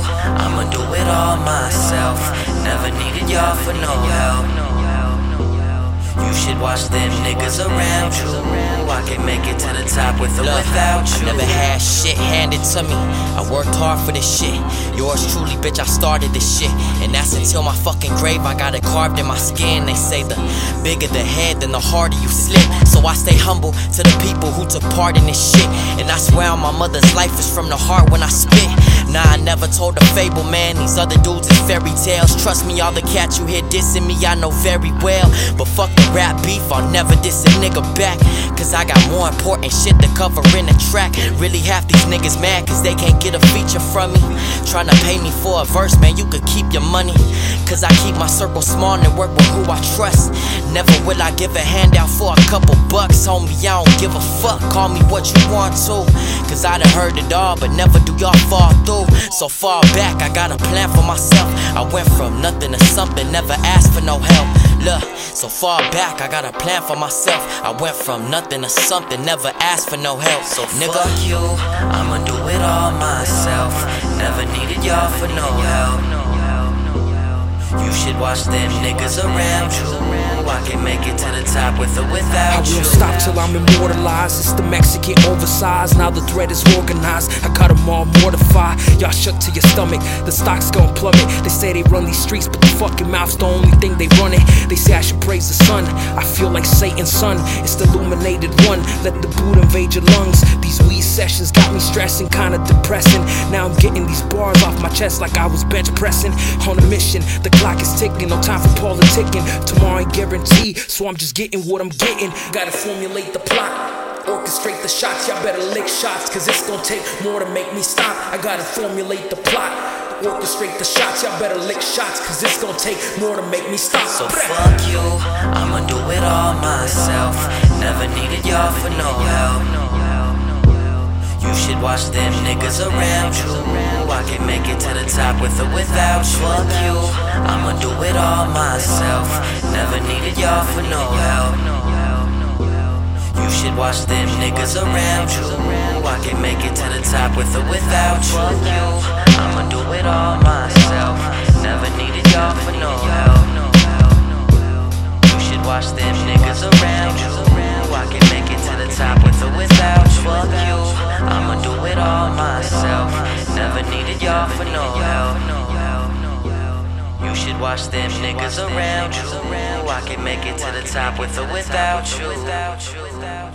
I'ma do it all myself. Never needed y'all for no help. You should watch them niggas around you. I can make it to the top with or without you. I never had shit handed to me. I worked hard for this shit. Yours truly, bitch, I started this shit. And that's until my fucking grave. I got it carved in my skin. They say the bigger the head, then the harder you slip. So I stay humble to the people who took part in this shit. And I swear on my mother's life is from the heart when I spit. Nah, I never told a fable, man. These other dudes is fairy tales. Trust me, all the cats you hear dissing me, I know very well. But fuck the rap beef, I'll never diss a nigga back. Cause I got more important shit to cover in the track. Really half these niggas mad cause they can't get a feature from me. Tryna pay me for a verse, man, you could keep your money. Cause I keep my circle small and work with who I trust. Never will I give a handout for a couple bucks, homie, I don't give a fuck. Call me what you want to, cause I done heard it all, but never do y'all fall through. So far back, I got a plan for myself. I went from nothing to something, never asked for no help. Look, so far back, I got a plan for myself. I went from nothing to something, never asked for no help. So nigga, fuck you, I'ma do it all myself. Never needed y'all for no help. You should watch them niggas around you. I can make it to the top with or without you. I won't stop till I'm immortalized. It's the Mexican oversized. Now the threat is organized. I got them all mortified. Y'all shook to your stomach. The stock's gon' plummet. They say they run these streets, but the fucking mouth's the only thing they run it. They say I should praise the sun. I feel like Satan's son. It's the illuminated one. Let the boot invade your lungs. These weed sessions got me stressing, kinda depressing. Now I'm getting these bars off my chest like I was bench pressing. On a mission, the clock is ticking. No time for politicking. Tomorrow ain't guaranteed, so I'm just getting what I'm getting. Gotta formulate the plot, orchestrate the shots. Y'all better lick shots, cause it's gonna take more to make me stop. I gotta formulate the plot, orchestrate the shots. Y'all better lick shots, cause it's gonna take more to make me stop. So fuck you, I'ma do it all myself. Never needed y'all for no help. You should watch them niggas around you. I can make it to the top with or without you. Fuck you, I'ma do it all myself. Never needed y'all for no help. You should watch them niggas around you. I can make it to the top with or without you. Fuck you, I'ma do it all myself. Never needed y'all for no help. You should watch them niggas around you. I can make it to the top with or without you. Fuck you, I'ma do it all myself. Never needed y'all for no help. You should watch them niggas around you. I can make it to the top with or without you.